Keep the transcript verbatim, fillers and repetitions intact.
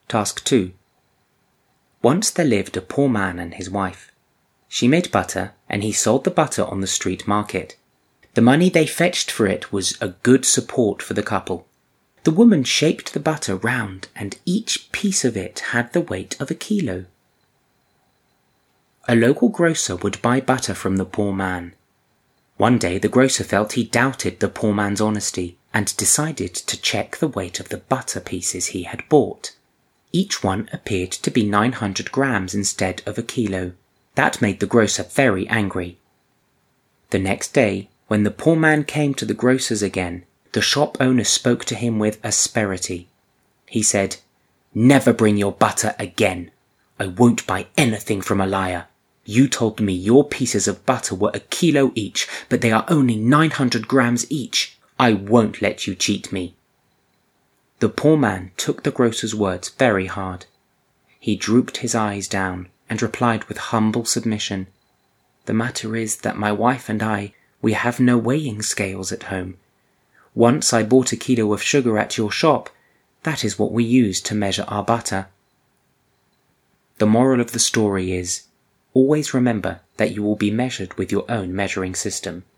Task two. Once there lived a poor man and his wife. She made butter, and he sold the butter on the street market. The money they fetched for it was a good support for the couple. The woman shaped the butter round, and each piece of it had the weight of a kilo. A local grocer would buy butter from the poor man. One day the grocer felt he doubted the poor man's honesty and decided to check the weight of the butter pieces he had bought. Each one appeared to be nine hundred grams instead of a kilo. That made the grocer very angry. The next day, when the poor man came to the grocer's again, the shop owner spoke to him with asperity. He said, "Never bring your butter again. I won't buy anything from a liar. You told me your pieces of butter were a kilo each, but they are only nine hundred grams each. I won't let you cheat me." The poor man took the grocer's words very hard. He drooped his eyes down and replied with humble submission, "The matter is that my wife and I, we have no weighing scales at home. Once I bought a kilo of sugar at your shop. That is what we use to measure our butter." The moral of the story is, always remember that you will be measured with your own measuring system.